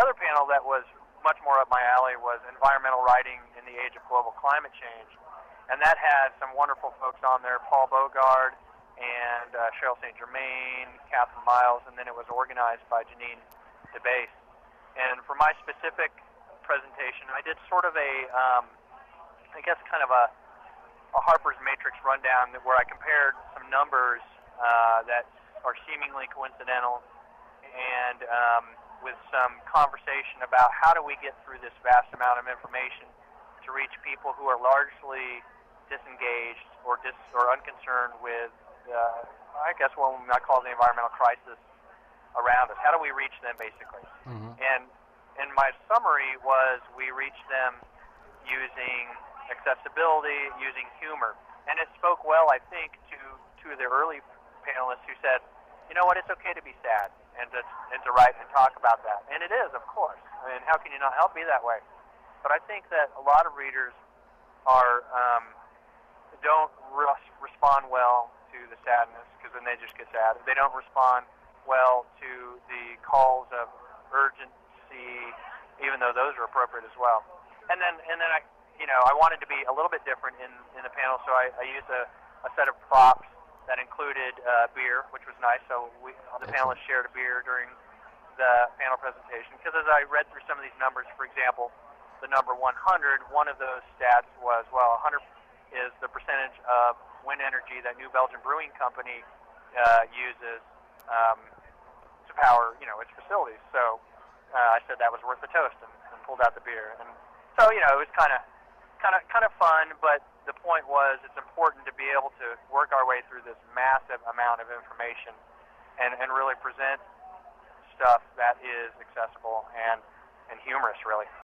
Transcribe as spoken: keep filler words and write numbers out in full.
other panel that was much more up my alley was environmental writing in the age of global climate change. And that had some wonderful folks on there, Paul Bogard and uh, Cheryl Saint Germain, Catherine Miles, and then it was organized by Janine DeBase. And for my specific presentation, I did sort of a, um, I guess kind of a, a Harper's Matrix rundown where I compared some numbers uh, that are seemingly coincidental and um, with some conversation about how do we get through this vast amount of information to reach people who are largely disengaged or dis or unconcerned with, uh, I guess what we might call the environmental crisis around us. How do we reach them, basically? Mm-hmm. And and my summary was we reach them using accessibility, using humor. And it spoke well, I think, to two of the early panelists who said, you know what, it's okay to be sad and to, and to write and talk about that. And it is, of course. I mean, how can you not help be that way? But I think that a lot of readers are um, don't res- respond well to the sadness because then they just get sad. They don't respond well to the calls of urgency, even though those are appropriate as well. And then, and then I, you know, I wanted to be a little bit different in, in the panel, so I, I used a, a set of props that included uh, beer, which was nice. So we, the panelists shared a beer during the panel presentation. Because as I read through some of these numbers, for example, the number one hundred, one of those stats was, well, one hundred is the percentage of wind energy that New Belgium Brewing Company uh, uses um, to power, you know, its facilities. So uh, I said that was worth a toast and, and pulled out the beer. And so, you know, it was kind of kind of kind of fun, but the point was it's important to be able to work our way through this massive amount of information and, and really present stuff that is accessible and, and humorous, really.